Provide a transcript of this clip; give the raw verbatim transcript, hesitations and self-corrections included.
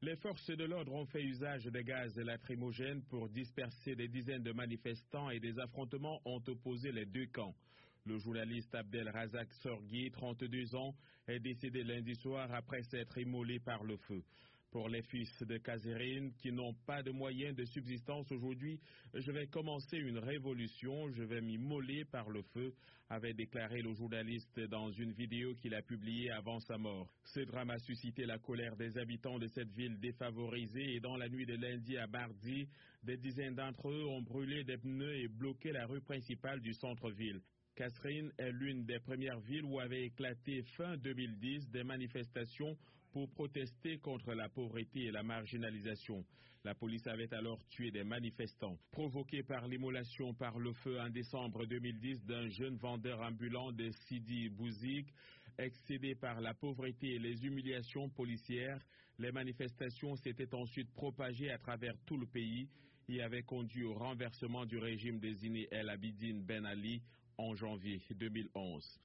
Les forces de l'ordre ont fait usage des gaz lacrymogènes pour disperser des dizaines de manifestants et des affrontements ont opposé les deux camps. Le journaliste Abdel Razak Sorgui, trente-deux ans, est décédé lundi soir après s'être immolé par le feu. Pour les fils de Kazerine qui n'ont pas de moyens de subsistance aujourd'hui, je vais commencer une révolution, je vais m'immoler par le feu, avait déclaré le journaliste dans une vidéo qu'il a publiée avant sa mort. Ce drame a suscité la colère des habitants de cette ville défavorisée et dans la nuit de lundi à mardi, des dizaines d'entre eux ont brûlé des pneus et bloqué la rue principale du centre-ville. Kasserine est l'une des premières villes où avaient éclaté fin deux mille dix des manifestations pour protester contre la pauvreté et la marginalisation. La police avait alors tué des manifestants. Provoqué par l'immolation par le feu en décembre deux mille dix d'un jeune vendeur ambulant de Sidi Bouzik, excédé par la pauvreté et les humiliations policières, les manifestations s'étaient ensuite propagées à travers tout le pays et avaient conduit au renversement du régime désigné El Abidine Ben Ali en janvier deux mille onze.